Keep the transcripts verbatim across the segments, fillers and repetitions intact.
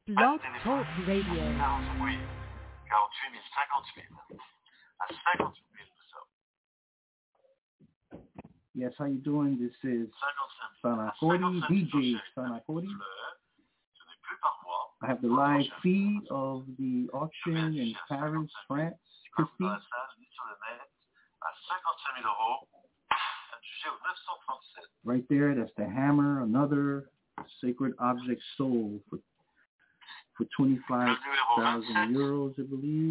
Blog Talk Radio. Oui, quarante-huit mille, cinquante mille. À cinquante mille, nous sommes. Yes, how you doing? This is Sanakori, D J Sanakori. I have the live feed of the auction in Paris, France. Christy. Right there, that's the hammer, another sacred object sold for for twenty-five thousand euros, I believe.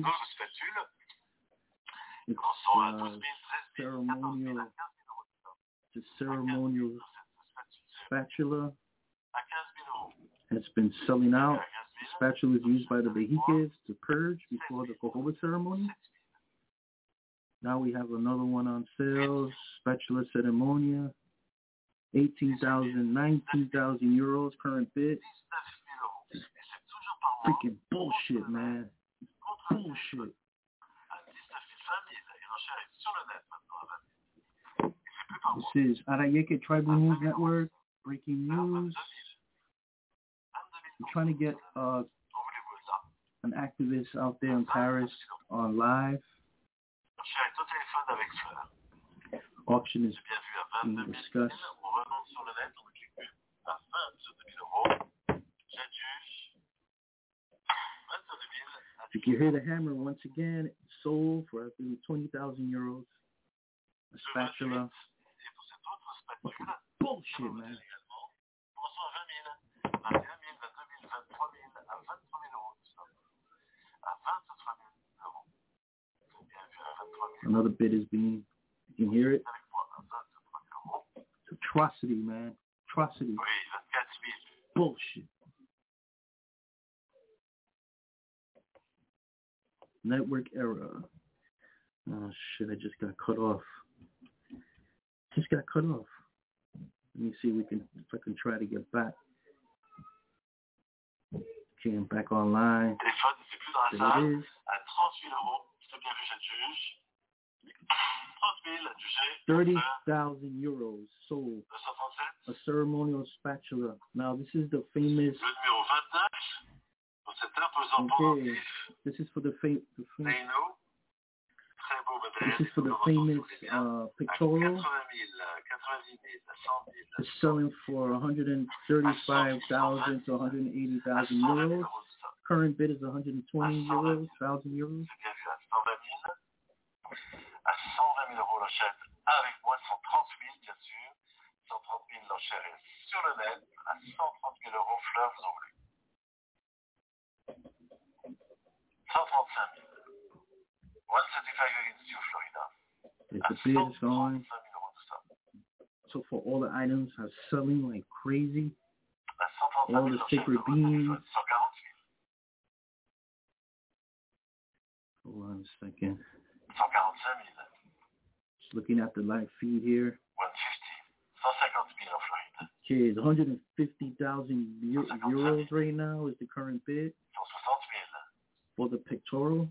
It's uh, ceremonial, it's a ceremonial spatula. It's been selling out. Spatula is used by the Behikes to purge before the Kohoba ceremony. Now we have another one on sale, spatula ceremonia, eighteen thousand, nineteen thousand euros current bid. Freaking bullshit, man. Bullshit. This is Arayeke Tribal News Network, breaking news. I'm trying to get uh, an activist out there in Paris on live. Auction is being discussed. You can hear the hammer once again, sold for I think twenty thousand euros. A spatula. Fucking bullshit, man. Another bid is being, you can hear it. It's atrocity, man. Atrocity. Bullshit. Network error. Oh shit, I just got cut off. Just got cut off. Let me see if we can if I can try to get back. Okay, I'm back online. There it is. Thirty thousand euros sold. A ceremonial spatula. Now this is the famous. Okay, this is for the, fa- the fam- This is for the famous uh, pictorial. It's selling for one hundred thirty-five thousand to one hundred eighty thousand euros. Current bid is one hundred twenty euros, thousand euros. If the bid is going, so for all the items are selling like crazy. All the sacred beans. Hold on a second. Just looking at the live feed here. Okay, it's one hundred fifty thousand euros right now is the current bid for the pictorial.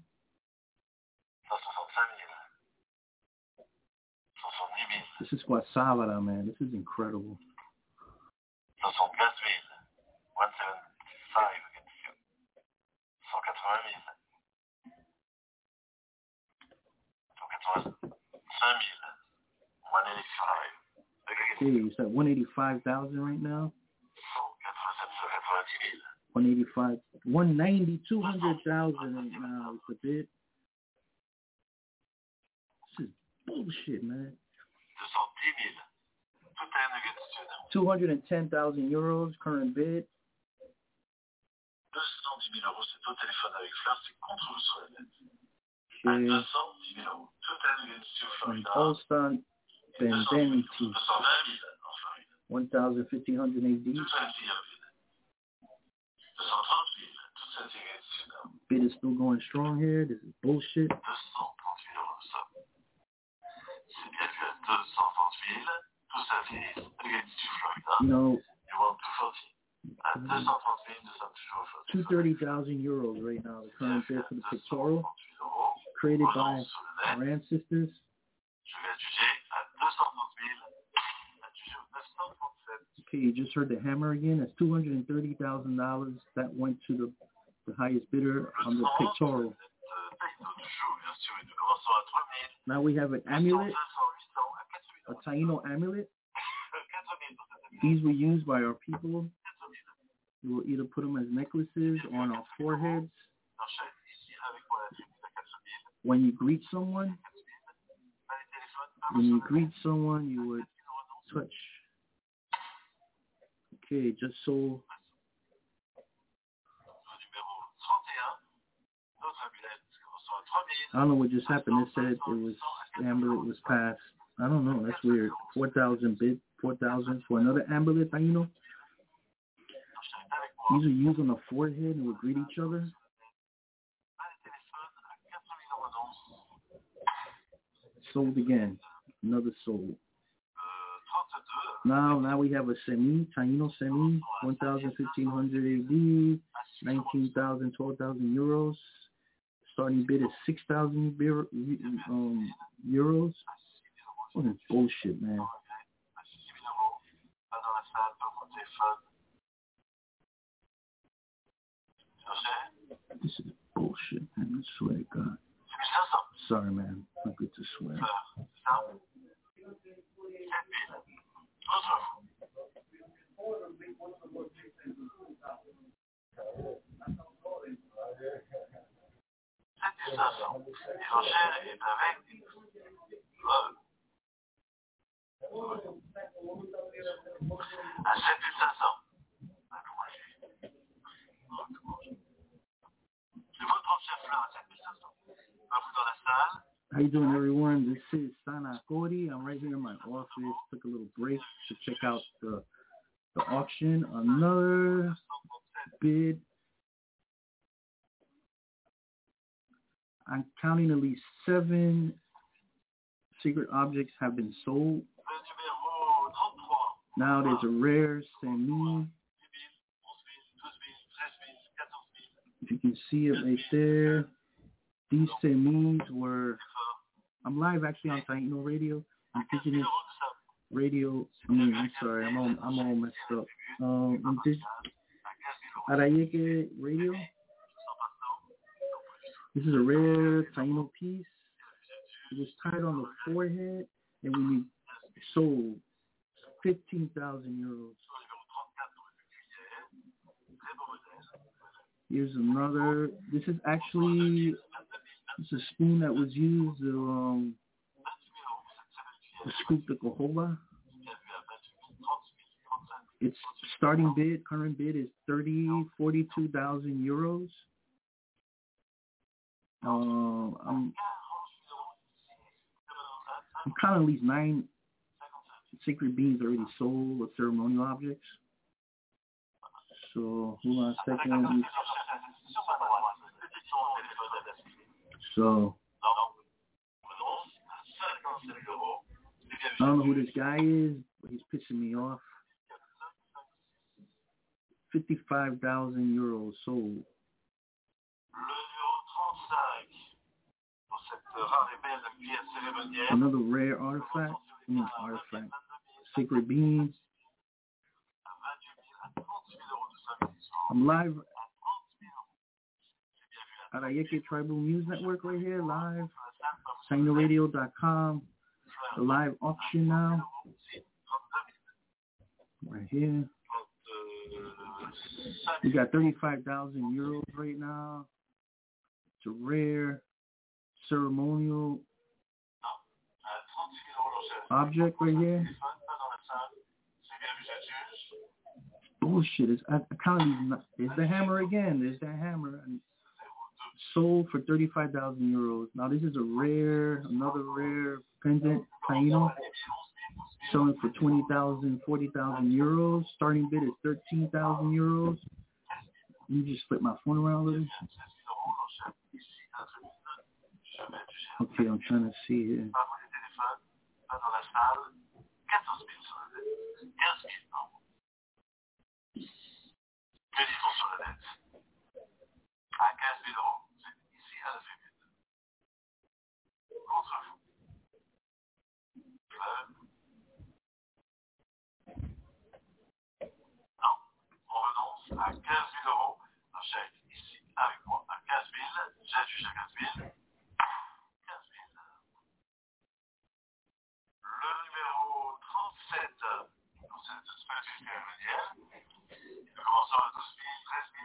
This is Guasavara, man. This is incredible. Okay, it's at one eighty-five thousand right now. one eighty-five, one ninety, two hundred thousand right now is the bid. This is bullshit, man. two hundred ten thousand euros, current bid. Okay. And Olstan Bendenti, one thousand fifteen hundred A D. Bid is still going strong here. This is bullshit. You know, two hundred thirty thousand euros right now, the current bid for the pictorial, created by our ancestors. Okay, you just heard the hammer again. That's two hundred thirty thousand dollars. That went to the, the highest bidder on the pictorial. Now we have an amulet, a Taino amulet. These were used by our people. We will either put them as necklaces or on our foreheads. When you greet someone, when you greet someone, you would touch. Okay, just so. I don't know what just happened. It said it was amulet was passed. I don't know. That's weird. Four thousand bid. Four thousand for another amulet. You know. These are used on the forehead and would greet each other. Sold again. Another sold. Now, now we have a semi, Taino semi, one thousand, fifteen hundred A D, nineteen thousand, twelve thousand euros. Starting bid is six thousand um, euros. What is bullshit, man. This is bullshit, man. I swear to God. Sorry, man. Not good to swear. How you doing, everyone? This is Sana Cody. I'm right here in my office. Took a little break to check out the the auction. Another bid. I'm counting at least seven secret objects have been sold. Now there's a rare semi. If you can see it right there. These semis were, I'm live actually on Taino Radio, Indigenous Radio, I mean, I'm sorry, I'm all, I'm all messed up. Um, Arayeke Radio. This is a rare Taino piece. It was tied on the forehead, and we sold fifteen thousand euros. Here's another. This is actually it's a spoon that was used to, um, to scoop the cojoba. Its starting bid, current bid is thirty, forty-two thousand euros. Uh, I'm, I'm counting at least nine secret beans already sold with ceremonial objects. So hold on a second. So I don't know who this guy is, but he's pissing me off. Fifty-five thousand euros sold. Another rare artifact. I mean artifact. Sacred beans. I'm live at Arayeke Tribal News Network right here, live. Taino Radio dot com. The live auction now. Right here. We got thirty-five thousand euros right now. It's a rare ceremonial object right here. Bullshit. It's, I, I kind of, there's the hammer again. There's that hammer. And sold for thirty-five thousand euros. Now this is a rare, another rare pendant, Taino. Selling for twenty thousand, forty thousand euros. Starting bid is thirteen thousand euros. Let me just flip my phone around a little. Okay, I'm trying to see here.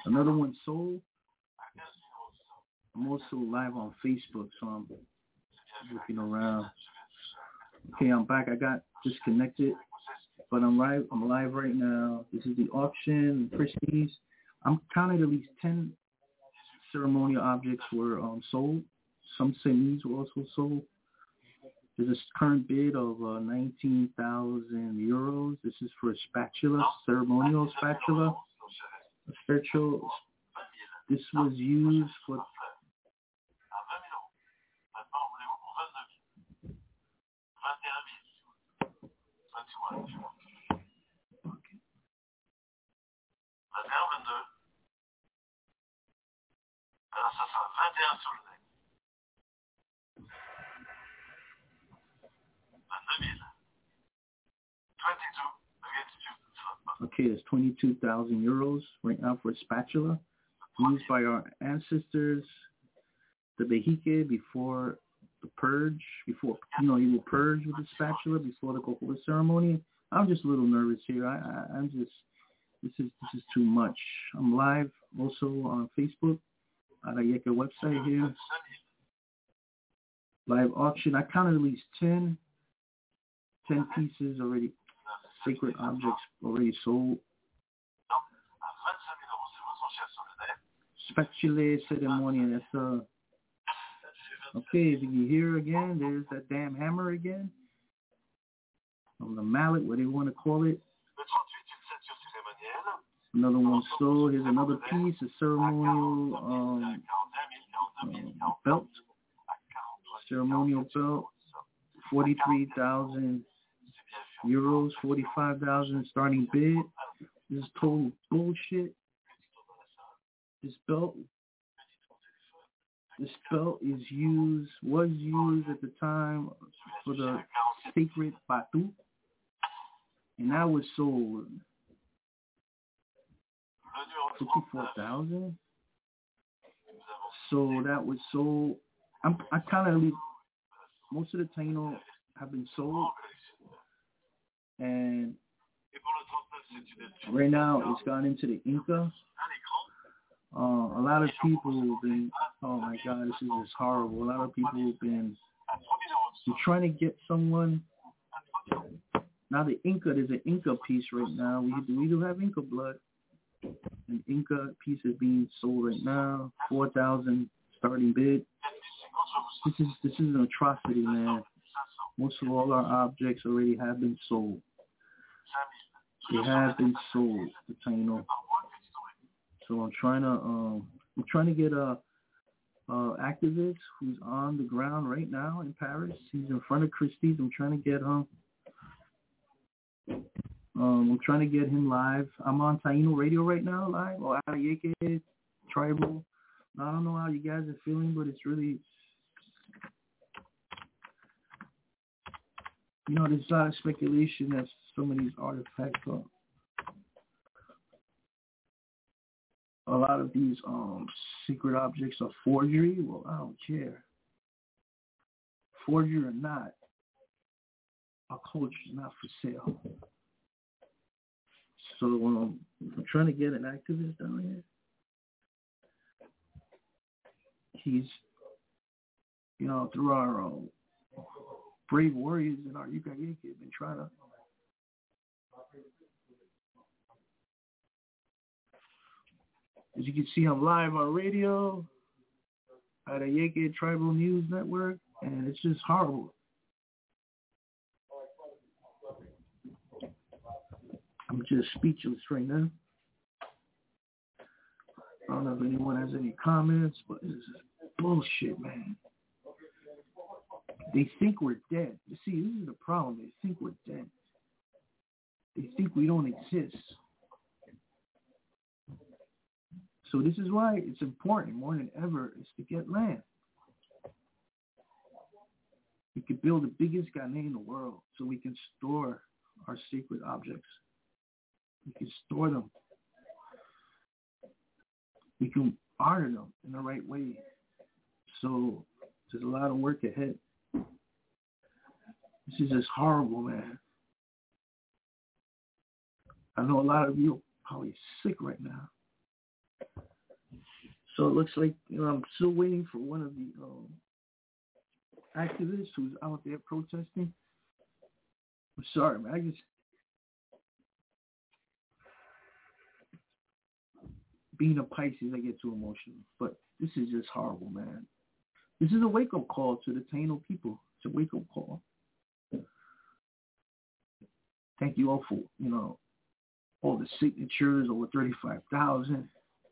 Another one sold. I'm also live on Facebook, so I'm looking around. Okay, I'm back. I got disconnected, but I'm live. I'm live right now. This is the auction, Christie's. I'm counting at least ten ceremonial objects were um, sold. Some semis were also sold. There's a current bid of uh, nineteen thousand euros. This is for a spatula, ceremonial spatula. A spiritual. This was used for. Alors ça sera vingt et un sur le deck. vingt-deux mille. twenty-two against you. Okay, it's twenty-two thousand euros right now for a spatula used by our ancestors, the Behike, before the purge, before, you know, you will purge with the spatula before the Kokula ceremony. I'm just a little nervous here. I, I, I'm just, this is this is too much. I'm live also on Facebook. Arayeka website here. Live auction. I counted at least ten, ten pieces already, sacred objects already sold. Spatula ceremony. That's uh. Okay, if you hear again, there's that damn hammer again. On the mallet, what do you want to call it? Another one sold. Here's another piece, a ceremonial um, um, belt. Ceremonial belt. forty-three thousand euros, forty-five thousand starting bid. This is total bullshit. This belt, this belt is used, was used at the time for the sacred Batu, and that was sold fifty-four thousand. So that was sold. I'm, I kind of leave. Most of the Taino have been sold, and right now it's gone into the Inca. Uh, a lot of people have been, oh my God, this is just horrible. A lot of people have been, been trying to get someone. Now the Inca, there's an Inca piece right now. We do, we do have Inca blood. An Inca piece is being sold right now. four thousand starting bid. This is this is an atrocity, man. Most of all our objects already have been sold. They have been sold, the Taino. So I'm trying to um I'm trying to get a, a activist who's on the ground right now in Paris. He's in front of Christie's. I'm trying to get him. Um, I'm trying to get him live. I'm on Taino Radio right now, live, or Arayeke, Tribal. I don't know how you guys are feeling, but it's really, you know, there's a lot of speculation that some of these artifacts are, a lot of these um secret objects are forgery. Well, I don't care. Forgery or not, our culture is not for sale. So um, I'm trying to get an activist down here. He's, you know, through our um, brave warriors in our Yukayeke have been trying to as you can see, I'm live on radio at Arayeke Tribal News Network, and it's just horrible. I'm just speechless right now. I don't know if anyone has any comments, but it's bullshit, man. They think we're dead. You see, this is the problem. They think we're dead. They think we don't exist. So this is why it's important, more than ever, is to get land. We could build the biggest Gane in the world so we can store our sacred objects. We can store them. We can honor them in the right way. So there's a lot of work ahead. This is just horrible, man. I know a lot of you are probably sick right now. So it looks like, you know, I'm still waiting for one of the um, activists who's out there protesting. I'm sorry, man. I just being a Pisces, I get too emotional. But this is just horrible, man. This is a wake-up call to the Taino people. It's a wake-up call. Thank you all for, you know, all the signatures, over thirty-five thousand.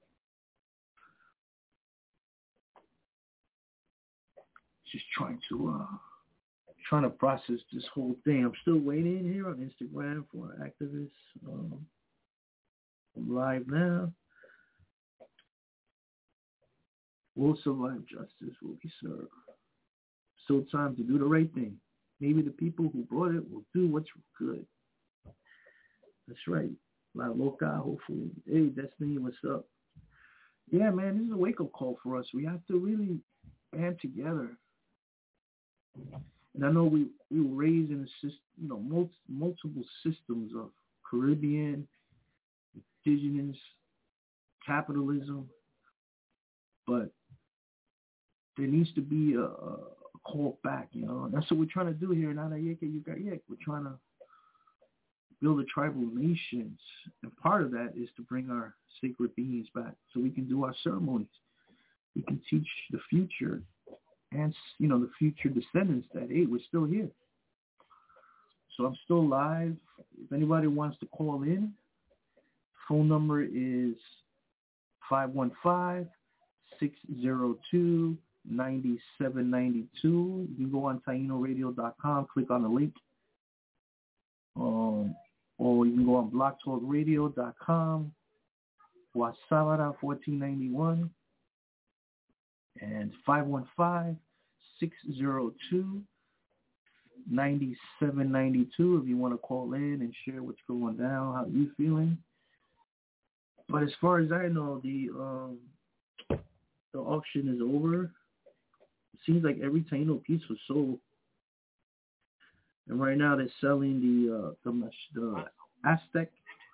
Just trying to uh, trying to process this whole thing. I'm still waiting here on Instagram for an activist. Um, I'm live now. Will survive justice will be served. Still time to do the right thing. Maybe the people who brought it will do what's good. That's right. La Loca, hopefully. Hey, Destiny, what's up? Yeah, man, this is a wake-up call for us. We have to really band together. And I know we, we were raised in a system, you know, mul- multiple systems of Caribbean, indigenous, capitalism, but there needs to be a, a call back, you know. That's what we're trying to do here in Anayeke Yukayek. We're trying to build a tribal nations, and part of that is to bring our sacred beings back so we can do our ceremonies. We can teach the future and, you know, the future descendants that, hey, we're still here. So I'm still live. If anybody wants to call in, phone number is five one five, six zero two, nine seven nine two. You can go on taino radio dot com, click on the link. Um, or you can go on blog talk radio dot com, Wasabara fourteen ninety-one, and five one five, six zero two, nine seven nine two if you want to call in and share what's going down, how you feeling. But as far as I know, the um, the auction is over. It seems like every Taino piece was sold. And right now they're selling the uh, the, the Aztec,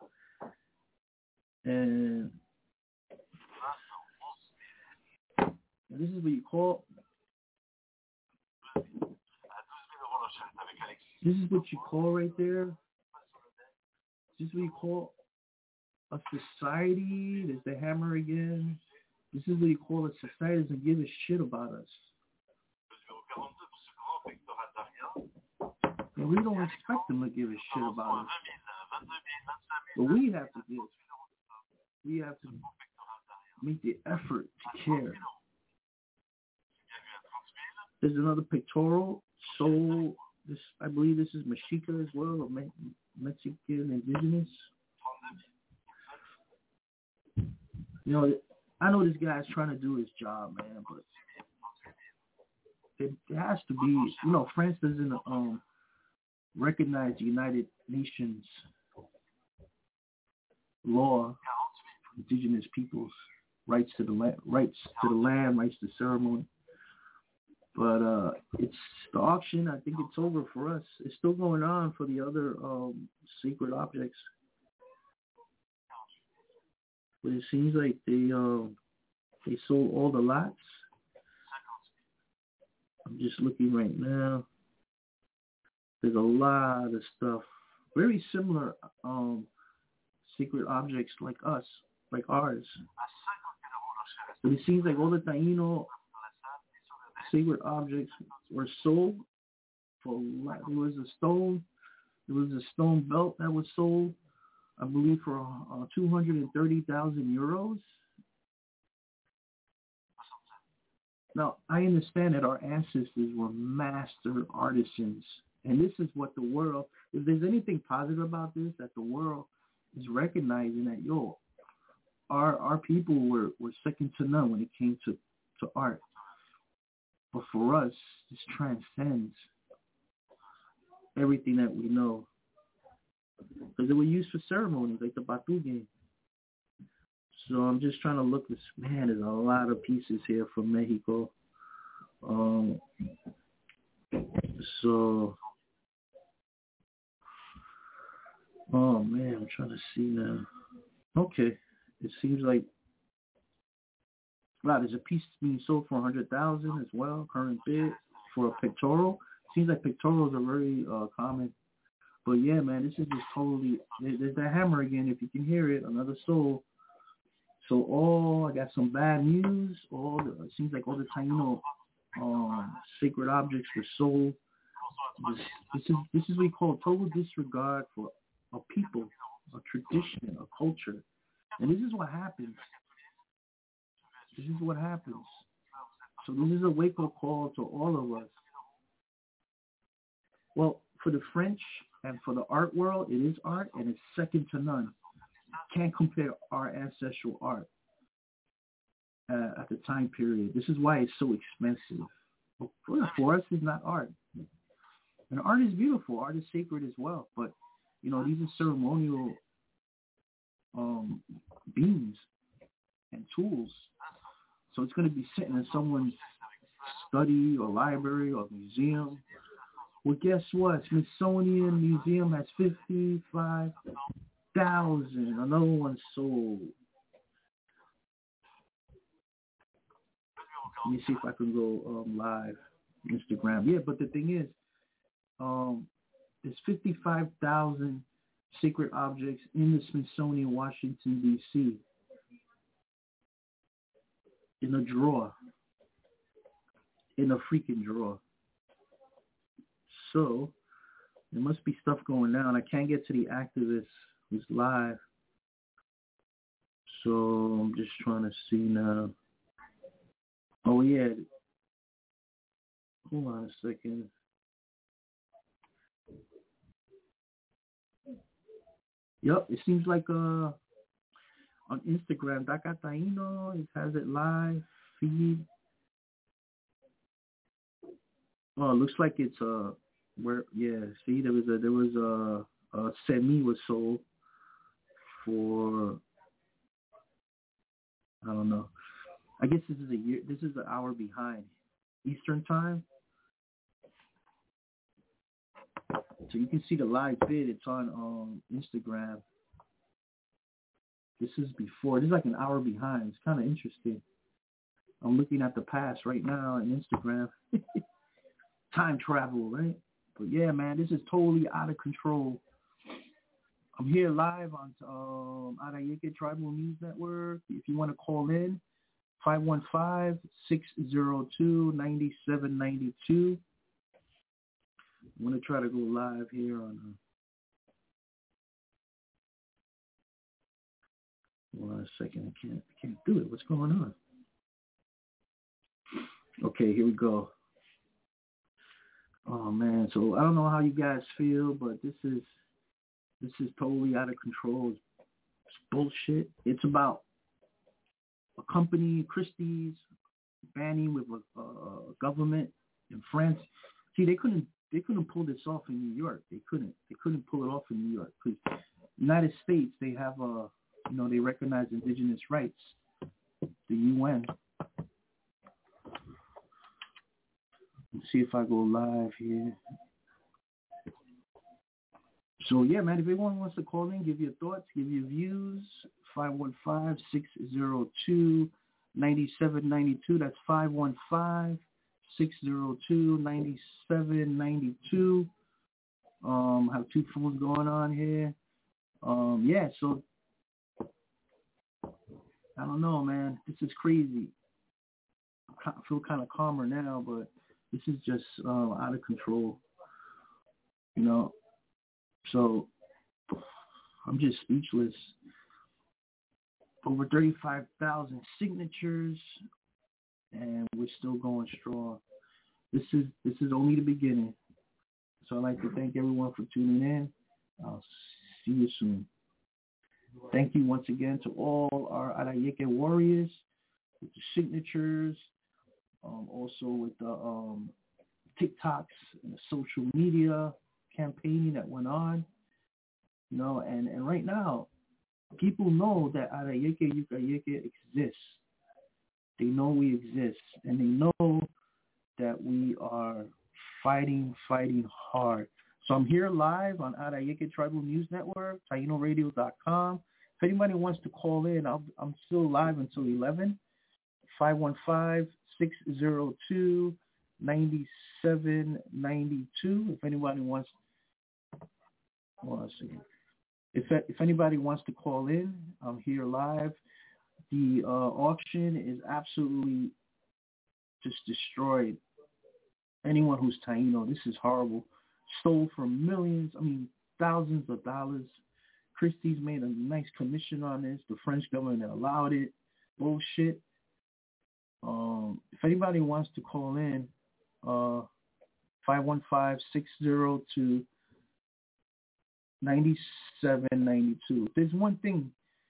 and this is what you call. This is what you call right there. This is what you call a society. There's the hammer again. This is what you call a society that doesn't give a shit about us. And we don't expect them to give a shit about us. But we have to give. We have to make the effort to care. There's another pictorial. So this, I believe this is Mexica as well, or Me- Mexican indigenous. You know, I know this guy's trying to do his job, man, but it, it has to be, you know, France doesn't um, recognize the United Nations law for indigenous peoples, rights to the land, rights to the land, rights to ceremony. But uh, it's the auction. I think it's over for us. It's still going on for the other um, secret objects. But it seems like they uh, they sold all the lots. I'm just looking right now. There's a lot of stuff, very similar um, secret objects like us, like ours. But it seems like all the Taino secret objects were sold for. There was a stone. There was a stone belt that was sold, I believe, for uh, two hundred thirty thousand euros. Now, I understand that our ancestors were master artisans, and this is what the world, if there's anything positive about this, that the world is recognizing that, yo, our our people were, were second to none when it came to, to art. But for us, this transcends everything that we know. Because they were used for ceremonies, like the Batu game. So I'm just trying to look this. Man, there's a lot of pieces here from Mexico. Um, so, oh man, I'm trying to see now. Okay, it seems like Wow, there's a piece being sold for one hundred thousand dollars as well, current bid for a pictorial. Seems like pictorials are very uh, common. But yeah, man, this is just totally, there's that hammer again, if you can hear it, another soul. So all, I got some bad news. All the, it seems like all the Taino um, sacred objects were sold. This, this is this is what we call total disregard for a people, a tradition, a culture. And this is what happens. This is what happens. So this is a wake-up call to all of us. Well, for the French and for the art world, it is art, and it's second to none. Can't compare our ancestral art uh, at the time period. This is why it's so expensive. For, for us, it's not art. And art is beautiful. Art is sacred as well. But, you know, these are ceremonial um, beings and tools. So it's going to be sitting in someone's study or library or museum. Well, guess what? Smithsonian Museum has fifty-five thousand. Another one sold. Let me see if I can go um, live Instagram. Yeah, but the thing is, um, there's fifty-five thousand sacred objects in the Smithsonian, Washington, D C in a drawer. In a freaking drawer. So there must be stuff going down. I can't get to the activist who's live. So I'm just trying to see now. Oh, yeah. Hold on a second. Yep, it seems like uh, on Instagram, Daca Taino, it has it live feed. Oh, it looks like it's uh where yeah. See, there was a there was a, a semi was sold for I don't know. I guess this is a year. This is an hour behind Eastern time. So you can see the live bid. It's on um, Instagram. This is before. This is like an hour behind. It's kind of interesting. I'm looking at the past right now on Instagram. Time travel, right? But yeah, man, this is totally out of control. I'm here live on um, Arayeke Tribal News Network. If you want to call in, five one five, six zero two, nine seven nine two. I'm going to try to go live here on uh, one second. I can't, I can't do it. What's going on? Okay, here we go. Oh, man. So I don't know how you guys feel, but this is this is totally out of control. It's bullshit. It's about a company, Christie's, banning with a, a government in France. See, they couldn't they couldn't pull this off in New York. They couldn't. They couldn't pull it off in New York because United States, they have a, you know, they recognize indigenous rights. The U N. Let's see if I go live here. So, yeah, man, if anyone wants to call in, give your thoughts, give your views, five one five, six zero two, nine seven nine two. That's five one five, six zero two, nine seven nine two. Um, I have two phones going on here. Um, yeah, so, I don't know, man. This is crazy. I feel kind of calmer now, but this is just uh, out of control, you know. So I'm just speechless. Over thirty-five thousand signatures, and we're still going strong. This is this is only the beginning. So I'd like to thank everyone for tuning in. I'll see you soon. Thank you once again to all our Arayeke warriors with the signatures, um, also with the um, TikToks and the social media campaigning that went on, you know, and, and right now, people know that Arayeke Yukayeke exists. They know we exist, and they know that we are fighting, fighting hard. So I'm here live on Arayeke Tribal News Network, Taino Radio dot com. If anybody wants to call in, I'll, I'm still live until eleven. five one five, six zero two, nine seven nine two. If anybody wants, hold on a second. If, if anybody wants to call in, I'm here live. The uh, auction is absolutely just destroyed. Anyone who's Taino, this is horrible. Stole for millions, I mean, thousands of dollars. Christie's made a nice commission on this. The French government allowed it. Bullshit. Um, if anybody wants to call in, uh, five one five, six zero two, nine seven nine two. If there's one thing.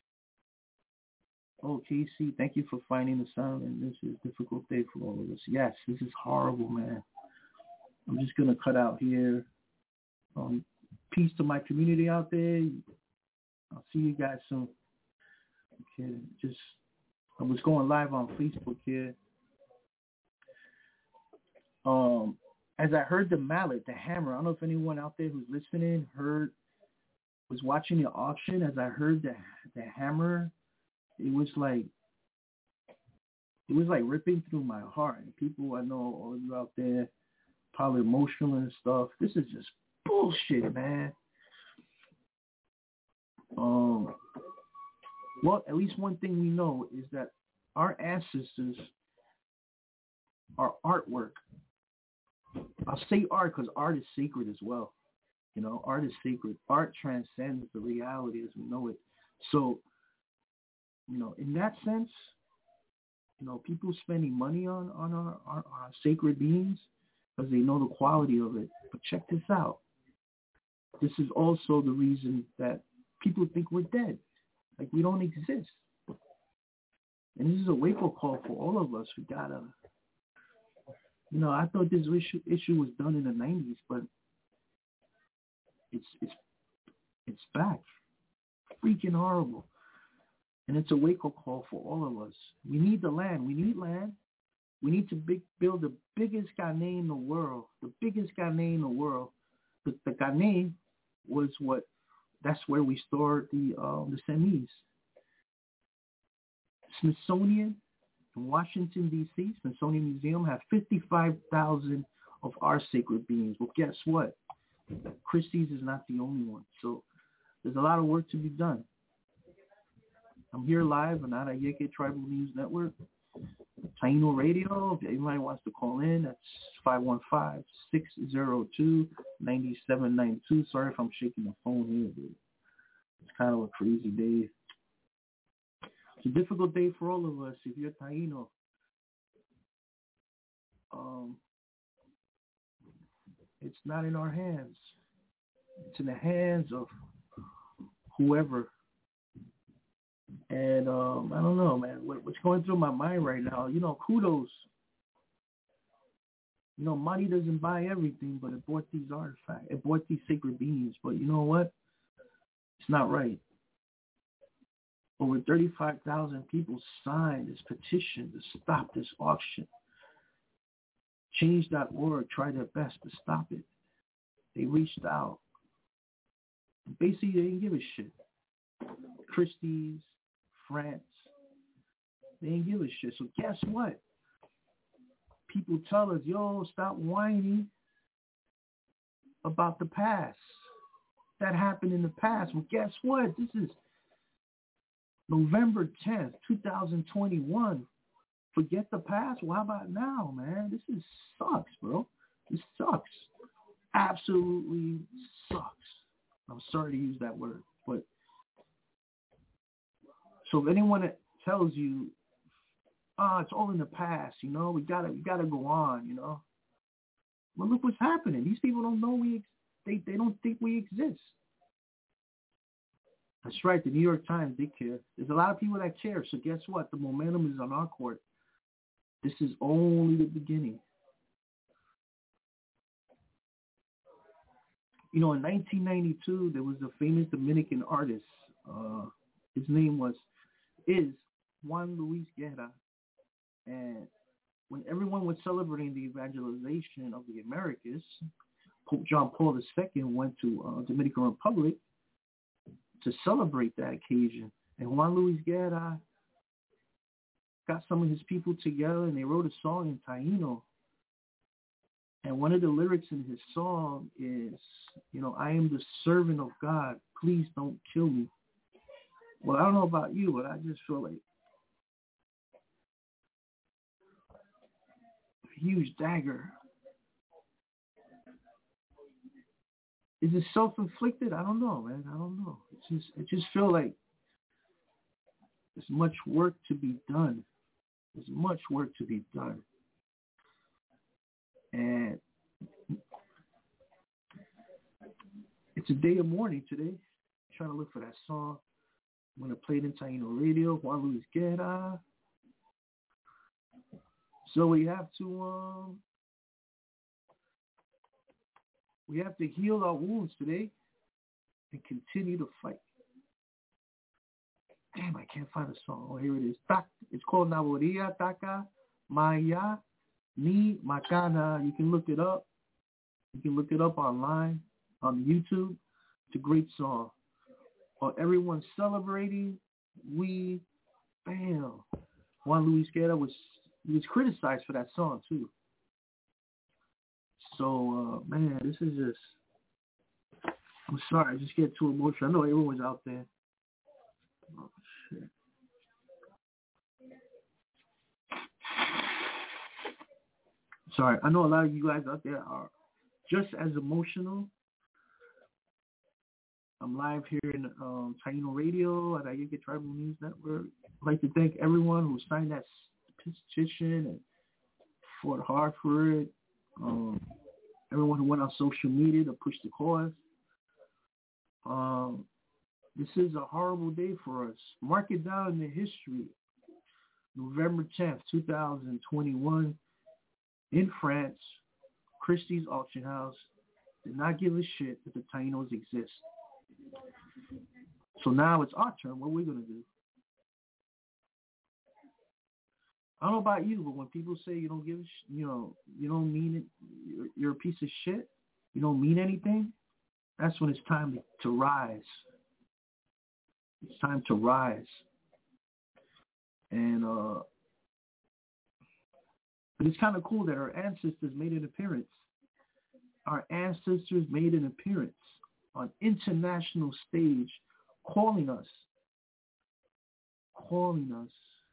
Oh, K C, thank you for finding the sound, and this is a difficult day for all of us. Yes, this is horrible, man. I'm just going to cut out here. Um, peace to my community out there. I'll see you guys soon. Okay, just, I was going live on Facebook here. Um, as I heard the mallet, the hammer, I don't know if anyone out there who's listening heard, was watching the auction. As I heard the the hammer, it was like, it was like ripping through my heart. And people I know, all you out there, probably emotional and stuff. This is just bullshit, man. Um, well, at least one thing we know is that our ancestors, our artwork, I'll say art because art is sacred as well. You know, art is sacred. Art transcends the reality as we know it. So, you know, in that sense, you know, people spending money on, on our, our, our sacred beings because they know the quality of it. But check this out. This is also the reason that people think we're dead, like we don't exist. And this is a wake-up call for all of us. We gotta, you know, I thought this issue issue was done in the nineties, but it's it's it's back. Freaking horrible. And it's a wake-up call for all of us. We need the land. We need land. We need to big, build the biggest Ghanaian in the world. The biggest Ghanaian in the world. The, the Ghanaian was what, that's where we stored the um, the semis. Smithsonian in Washington, D C, Smithsonian Museum, have fifty-five thousand of our sacred beings. Well, guess what? Christie's is not the only one. So there's a lot of work to be done. I'm here live on Adayeke Tribal News Network, Taino Radio. If anybody wants to call in, that's five one five, six zero two, nine seven nine two. Sorry if I'm shaking the phone here, but it's kind of a crazy day. It's a difficult day for all of us. If you're Taino, um, it's not in our hands. It's in the hands of whoever. And um, I don't know, man, what, what's going through my mind right now, you know, kudos. You know, money doesn't buy everything, but it bought these artifacts. It bought these sacred beings. But you know what? It's not right. Over thirty-five thousand people signed this petition to stop this auction. Change dot org tried their best to stop it. They reached out. Basically, they didn't give a shit. Christie's, France, they didn't give a shit. So guess what? People tell us, yo, stop whining about the past. That happened in the past. Well, guess what? This is November tenth, twenty twenty-one. Forget the past. Well, how about now, man? This is sucks, bro. This sucks. Absolutely sucks. I'm sorry to use that word, but so if anyone that tells you, ah, oh, it's all in the past, you know, we gotta, we gotta go on, you know. Well, look what's happening. These people don't know we, ex- they, they don't think we exist. That's right. The New York Times, they care. There's a lot of people that care. So guess what? The momentum is on our court. This is only the beginning. You know, in nineteen ninety-two, there was a famous Dominican artist. Uh, his name was, is Juan Luis Guerra. And when everyone was celebrating the evangelization of the Americas, Pope John Paul the Second went to uh, Dominican Republic to celebrate that occasion. And Juan Luis Guerra got some of his people together and they wrote a song in Taino. And one of the lyrics in his song is, you know, I am the servant of God. Please don't kill me. Well, I don't know about you, but I just feel like a huge dagger. Is it self-inflicted? I don't know, man. I don't know. It's just, it just feel like there's much work to be done. There's much work to be done. And it's a day of mourning today. I'm trying to look for that song. I'm going to play it in Taino Radio, Juan Luis Guerra. So we have to, um, we have to heal our wounds today and continue to fight. Damn, I can't find a song. Oh, here it is. It's called Naboria Taka Maya Ni Makana. You can look it up. You can look it up online on YouTube. It's a great song. While everyone's celebrating, we, bam. Juan Luis Guerra was, he was criticized for that song too. So, uh, man, this is just, I'm sorry, I just get too emotional. I know everyone's out there. Oh, shit. Sorry, I know a lot of you guys out there are just as emotional. I'm live here in um, Taino Radio at Ayeke Tribal News Network. I'd like to thank everyone who signed that petition and fought hard for it. Um, everyone who went on social media to push the cause. Um, this is a horrible day for us. Mark it down in the history. November tenth, twenty twenty-one, in France, Christie's Auction House did not give a shit that the Tainos exist. So now it's our turn. What are we going to do? I don't know about you, but when people say you don't give a sh- you know, you don't mean it, you're, you're a piece of shit, you don't mean anything, that's when it's time to, to rise. It's time to rise. And uh, but it's kind of cool that our ancestors made an appearance. Our ancestors made an appearance on international stage, calling us, calling us.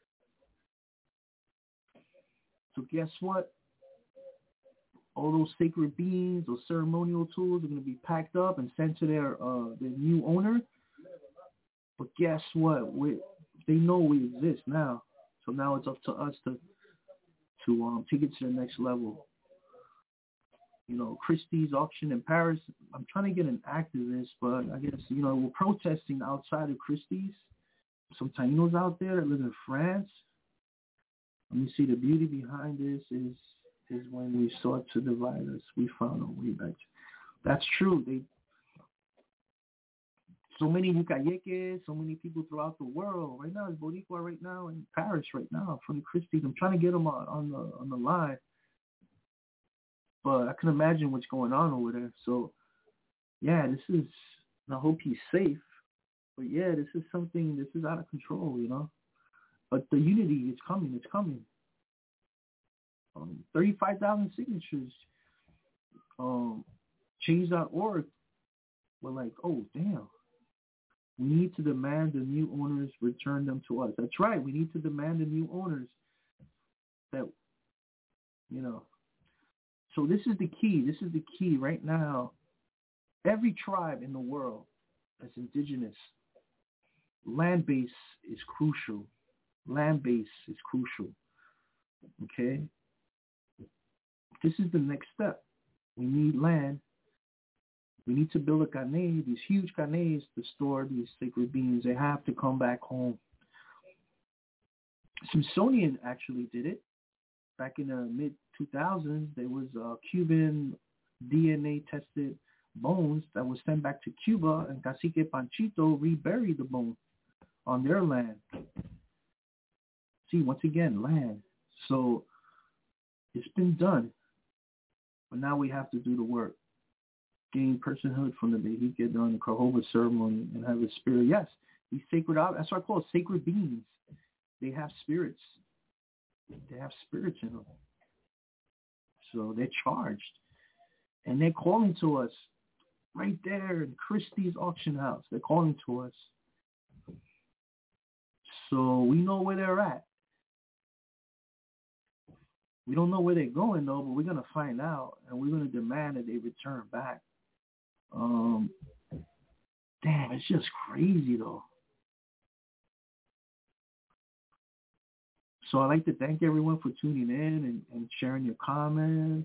So guess what? All those sacred beings, those ceremonial tools are going to be packed up and sent to their uh, their new owner. But guess what? We they know we exist now. So now it's up to us to to um, take it to the next level. You know, Christie's auction in Paris. I'm trying to get an activist, but I guess, you know, we're protesting outside of Christie's. Some Tainos out there that live in France. Let me see, the beauty behind this is is when we sought to divide us, we found our way back. That's true. They so many Mukayekes, so many people throughout the world. Right now, it's Boricua right now in Paris right now from Christie's. I'm trying to get them on, on the on the line. But I can imagine what's going on over there. So, yeah, this is, I hope he's safe. But, yeah, this is something, this is out of control, you know. But the unity is coming, it's coming. Um, thirty-five thousand signatures. Um, change dot org. We're like, oh, damn. We need to demand the new owners return them to us. That's right. We need to demand the new owners that, you know. So this is the key. This is the key right now. Every tribe in the world that's indigenous, land base is crucial. Land base is crucial. Okay? This is the next step. We need land. We need to build a cane, these huge canes to store these sacred beings. They have to come back home. Smithsonian actually did it. Back in the mid two thousands, there was uh, Cuban D N A-tested bones that was sent back to Cuba, and Cacique Panchito reburied the bone on their land. See, once again, land. So it's been done. But now we have to do the work. Gain personhood from the day he get done the Jehovah ceremony and have a spirit. Yes, these sacred, that's what I call sacred beings. They have spirits. They have spirits in them. So they're charged. And they're calling to us right there in Christie's auction house. They're calling to us. So we know where they're at. We don't know where they're going, though, but we're going to find out, and we're going to demand that they return back. Um, damn, it's just crazy, though. So I'd like to thank everyone for tuning in and, and sharing your comments.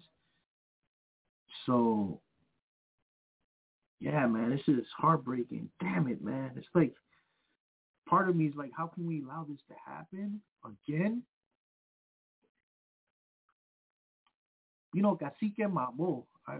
So, yeah, man, this is heartbreaking. Damn it, man. It's like, part of me is like, how can we allow this to happen again? You know, Cacique Mabo, I,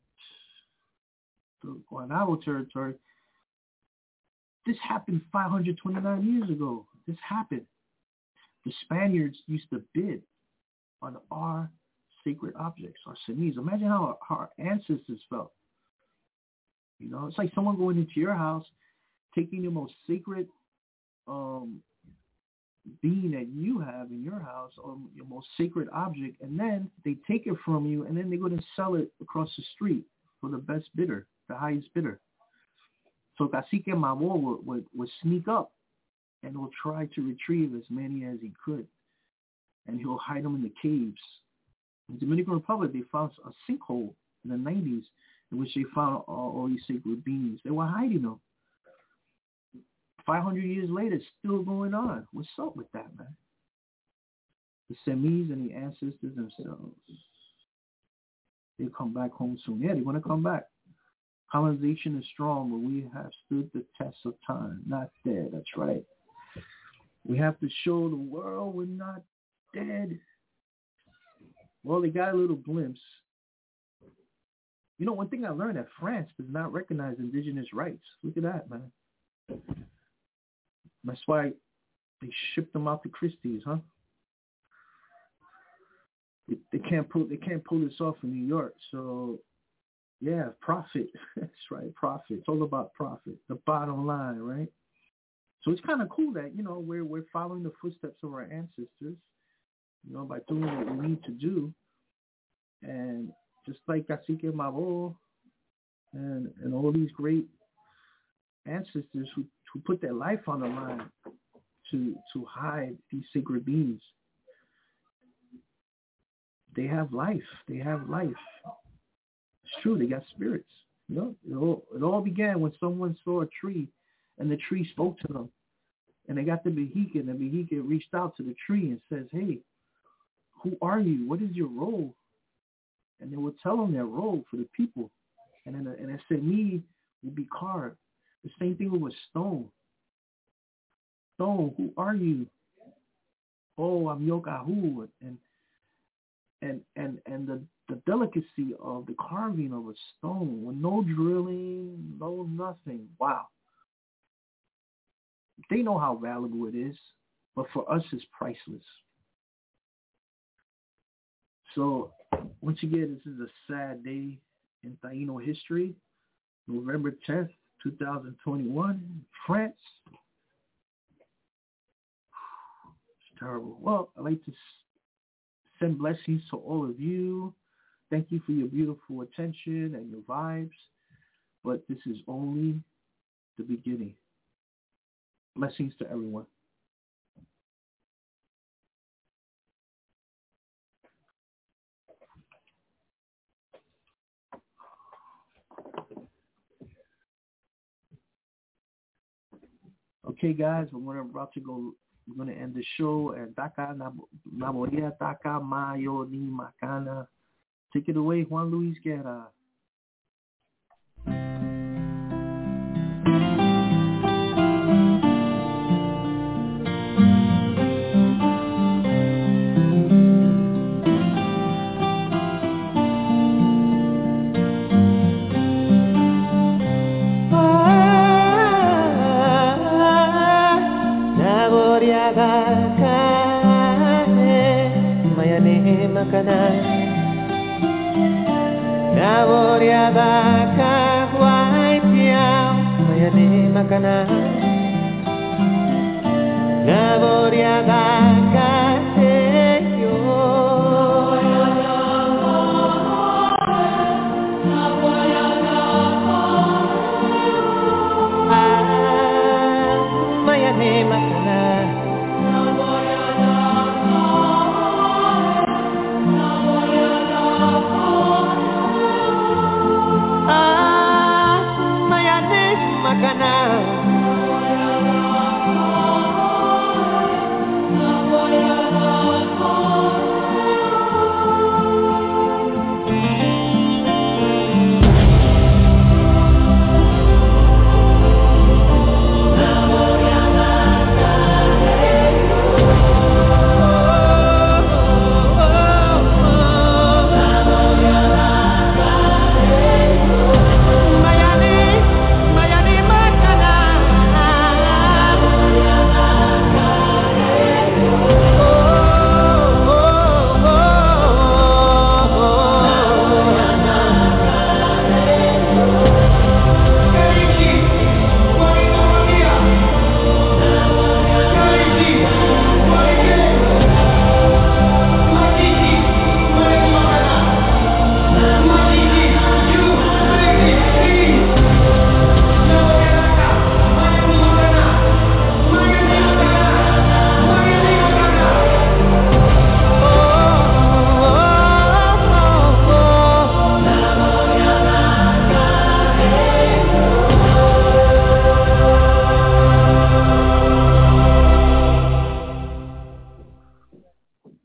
the Guanabo territory, this happened five hundred twenty-nine years ago. This happened. The Spaniards used to bid on our sacred objects, our semis. Imagine how our, our ancestors felt. You know, it's like someone going into your house, taking your most sacred um, being that you have in your house, or your most sacred object, and then they take it from you, and then they're going to sell it across the street for the best bidder, the highest bidder. So Cacique Mabo would, would, would sneak up, and will try to retrieve as many as he could. And he'll hide them in the caves. In the Dominican Republic, they found a sinkhole in the nineties in which they found all, all these sacred beings. They were hiding them. five hundred years later, it's still going on. What's up with that, man? The Semis and the ancestors themselves, they'll come back home soon. Yeah, they're going to come back. Colonization is strong, but we have stood the test of time. Not dead, that's right. We have to show the world we're not dead. Well, they got a little glimpse. You know, one thing I learned, that France does not recognize indigenous rights. Look at that, man. That's why they shipped them out to Christie's, huh? They, they can't pull. They can't pull this off in New York. So, yeah, profit. That's right, profit. It's all about profit. The bottom line, right? So it's kind of cool that, you know, we're we're following the footsteps of our ancestors, you know, by doing what we need to do. And just like Cacique Mabo and, and all these great ancestors who, who put their life on the line to to hide these sacred beings. They have life. They have life. It's true. They got spirits. You know, it all, it all began when someone saw a tree and the tree spoke to them. And they got the Behike, and the Behike reached out to the tree and says, hey, who are you? What is your role? And they would tell them their role for the people. And then a, and a Semi would be carved. The same thing with stone. Stone, who are you? Oh, I'm Yokahu. And and and and the, the delicacy of the carving of a stone with no drilling, no nothing. Wow. They know how valuable it is, but for us, it's priceless. So, once again, this is a sad day in Taino history. November tenth, twenty twenty-one, France. It's terrible. Well, I'd like to send blessings to all of you. Thank you for your beautiful attention and your vibes. But this is only the beginning. Blessings to everyone. Okay, guys, we're about to go. We're going to end the show. And Taka Naboria Taka Mayo Ni Makana. Take it away, Juan Luis Guerra. Naboriada Kawaitiao Mayane Makana Naboriada Kate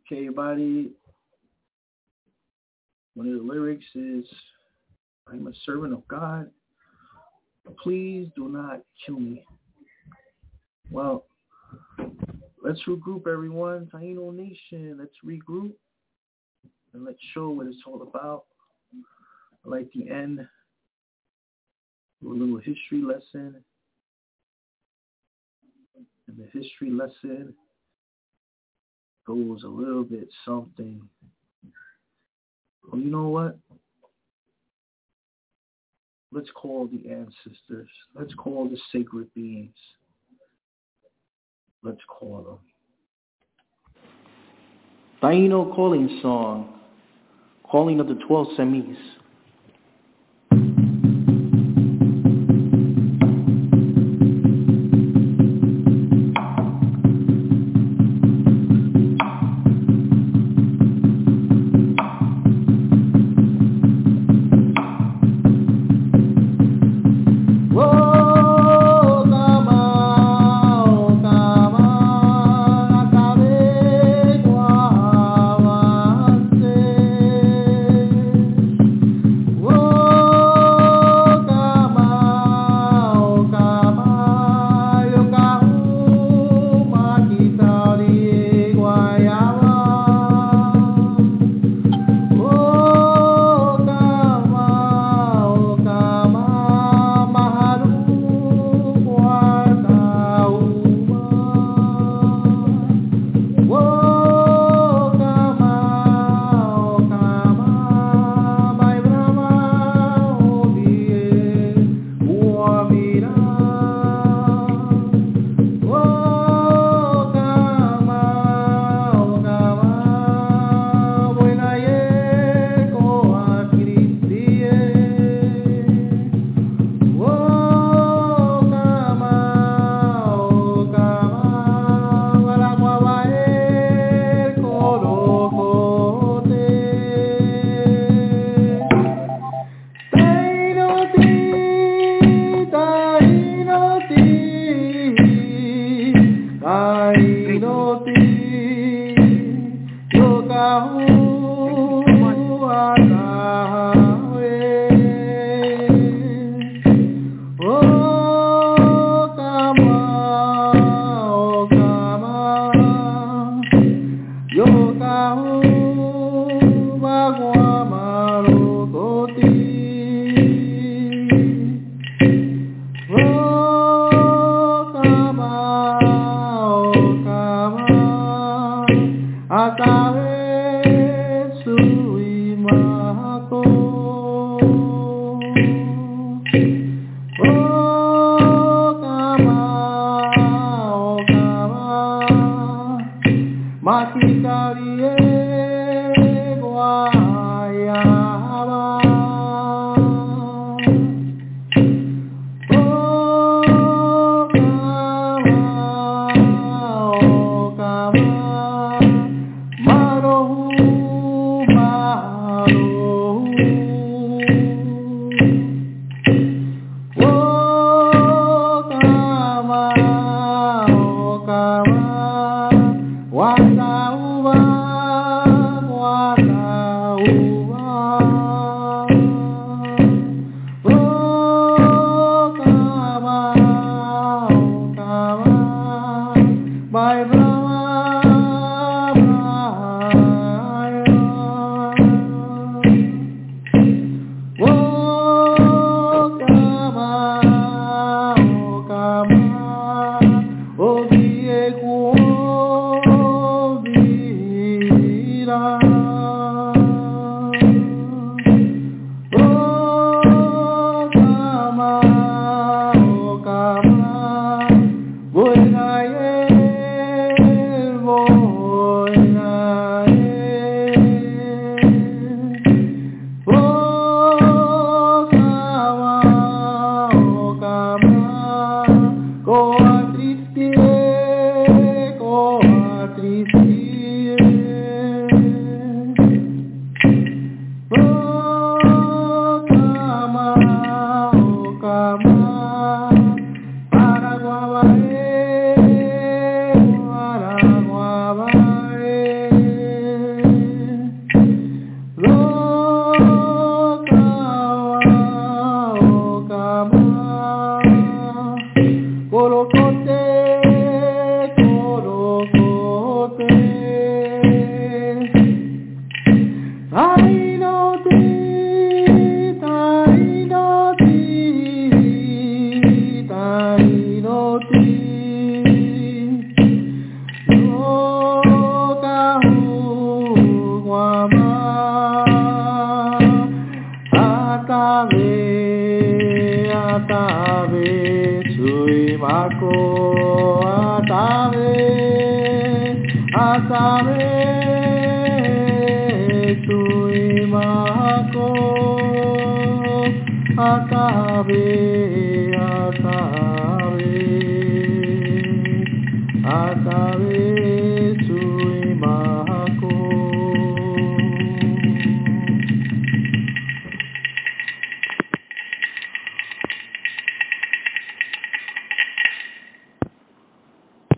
Okay, everybody. One of the lyrics is, I'm a servant of God. Please do not kill me. Well, let's regroup, everyone. Taino Nation, let's regroup and let's show what it's all about. I like the end, a little history lesson. And the history lesson goes a little bit something. Well, you know what? Let's call the ancestors. Let's call the sacred beings. Let's call them. Taino calling song, calling of the twelve semis. mako atave atave tui mako atave atave atave